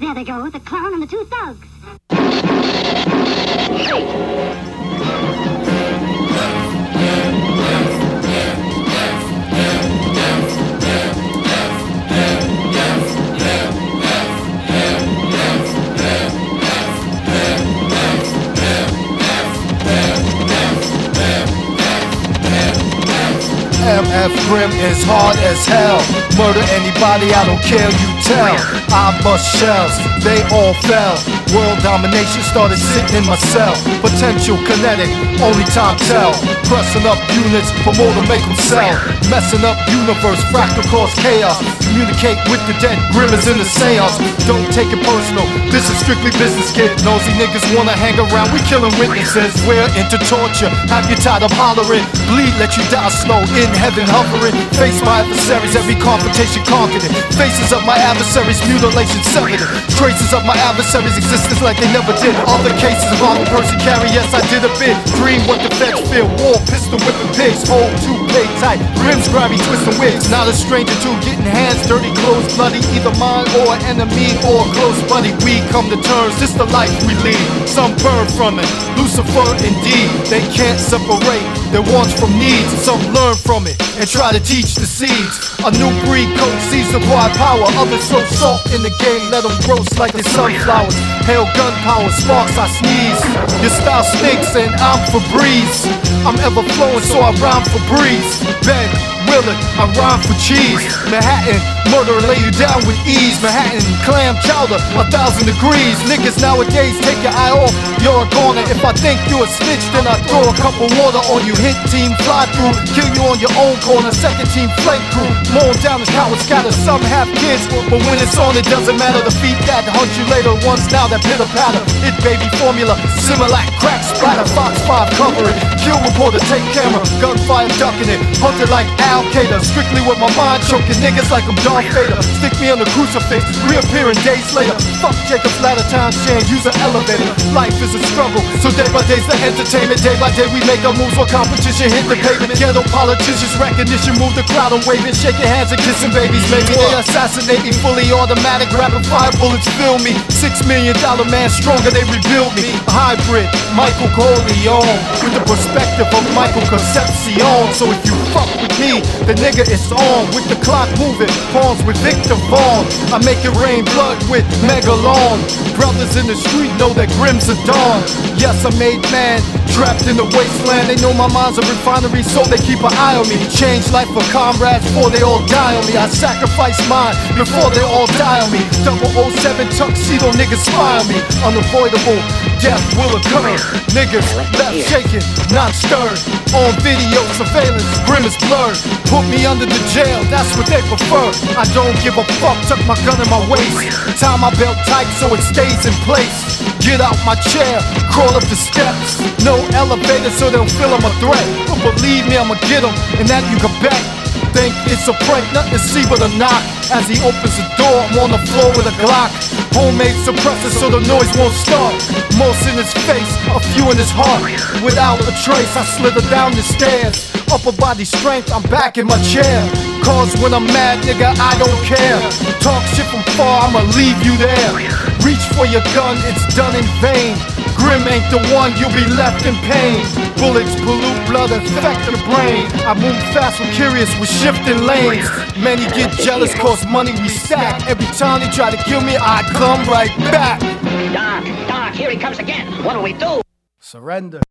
There they go, the clown and the two thugs. MF Grimm is hard as hell. Murder anybody, I don't care, you tell. I bust shells, they all fell. World domination started sitting in my cell. Potential kinetic, only time tell. Pressing up units for more to make them sell. Messing up universe, fractal cause chaos. Communicate with the dead, Grimm is in the seance. Don't take it personal, this is strictly business, kid. Nosy niggas wanna hang around, we killing witnesses. We're into torture, have you tired of hollering? Bleed, let you die slow, in heaven hovering. Face my adversaries, every confrontation conquered it. Faces of my adversaries, mutilation severed it. Traces of my adversaries' existence like they never did. Other cases of armed person carry, yes I did a bit. Dream what the feds feel, war, pistol whipping pigs. Hold two pay tight, Grimm's grimy twisting wigs. Not a stranger to getting hands dirty, clothes bloody. Either mine or an enemy or a close buddy. We come to terms, this the life we lead. Some burn from it, Lucifer indeed. They can't separate their wants from needs. Some learn from it and try to teach the seeds. A new breed coat sees acquired power. Others throw salt in the game, let them roast like they sunflowers. Hail gunpowder, sparks I sneeze. Your style stinks and I'm Febreze. I'm ever flowing so I rhyme for breeze. Ben Willard, I rhyme for cheese. Manhattan, murder lay you down with ease. Manhattan, clam chowder, 1,000 degrees. Niggas nowadays take your eye off, you're a goner. If I think you a snitch, then I throw a cup of water on you. Hit team, fly through, kill you on your own corner. Second team, flank crew, mow down the cowards scatter. Some have kids, but when it's on it doesn't matter. The feet that hunt you later, once now that pitter patter. It baby formula, Similac, crack splatter. Fox 5 cover it, kill reporter, take camera. Gunfire ducking it, hunted like Al-Qaeda. Strictly with my mind, choking niggas like I'm Darth Vader. Stick me on the crucifix, reappearing days later. Fuck Jacob's ladder time change, use an elevator. Life is a struggle, so day by day's the entertainment. Day by day we make our moves while competition hit the pavement. Ghetto politicians, recognition, move the crowd, I'm waving, shaking hands and kissing babies. Maybe they assassinate me, fully automatic, rapid fire bullets fill me. $6 million man stronger, they rebuild me. A hybrid, Michael Corleone, with the perspective of Michael Concepcion. So if you fuck with me, the nigga is on. With the clock moving, pawns with Victor Vaughn. I make it rain blood with Megalon. Brothers in the street know that Grimm's a dawn. Yes, I made man, trapped in the wasteland. They know my mind's a refinery, so they keep an eye on me. Change life for comrades before they all die on me. I sacrifice mine before they all die on me. 007 tuxedo niggas spy on me. Unavoidable, death will occur. Niggas left shaking, not stirred. On video surveillance, Grimm is blurred. Put me under the jail, that's what they prefer. I don't give a fuck, tuck my gun in my waist. Tie my belt tight so it stays in place. Get out my chair, crawl up the steps. No elevator so they don't feel I'm a threat. But believe me, I'ma get them, and that you can bet. Think it's a prank, nothing to see but a knock. As he opens the door, I'm on the floor with a Glock. Homemade suppressor so the noise won't start. Most in his face, a few in his heart. Without a trace, I slither down the stairs. Upper body strength, I'm back in my chair. Cause when I'm mad, nigga, I don't care. Talk shit from far, I'ma leave you there. Reach for your gun, it's done in vain. Grimm ain't the one, you'll be left in pain. Bullets pollute blood, infect the brain. I move fast and curious with shifting lanes. Many get jealous cause money we stack. Every time they try to kill me, I come right back. Doc, here he comes again. What'll we do? Surrender.